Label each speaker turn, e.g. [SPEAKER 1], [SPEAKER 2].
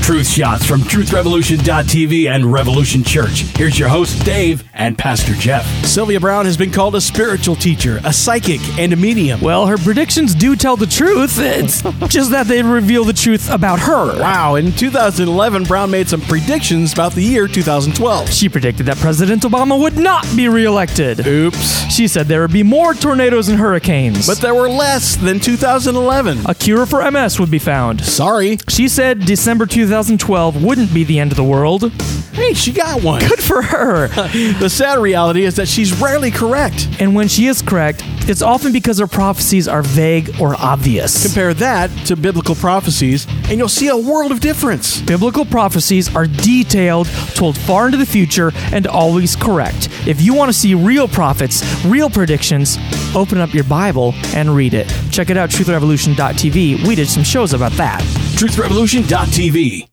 [SPEAKER 1] Truth shots from TruthRevolution.tv and Revolution Church. Here's your host, Dave, and Pastor Jeff.
[SPEAKER 2] Sylvia Browne has been called a spiritual teacher, a psychic, and a medium.
[SPEAKER 3] Well, her predictions do tell the truth. It's just that they reveal the truth about her.
[SPEAKER 2] Wow, in 2011, Browne made some predictions about the year 2012.
[SPEAKER 3] She predicted that President Obama would not be reelected.
[SPEAKER 2] Oops.
[SPEAKER 3] She said there would be more tornadoes and hurricanes.
[SPEAKER 2] But there were less than 2011.
[SPEAKER 3] A cure for MS would be found.
[SPEAKER 2] Sorry.
[SPEAKER 3] She said December 2012 wouldn't be the end of the world.
[SPEAKER 2] Hey, she got one.
[SPEAKER 3] Good for her.
[SPEAKER 2] The sad reality is that she's rarely correct.
[SPEAKER 3] And when she is correct, it's often because her prophecies are vague or obvious.
[SPEAKER 2] Compare that to biblical prophecies, and you'll see a world of difference.
[SPEAKER 3] Biblical prophecies are detailed, told far into the future, and always correct. If you want to see real prophets, real predictions, open up your Bible and read it. Check it out, TruthRevolution.tv. We did some shows about that.
[SPEAKER 1] TruthRevolution.tv.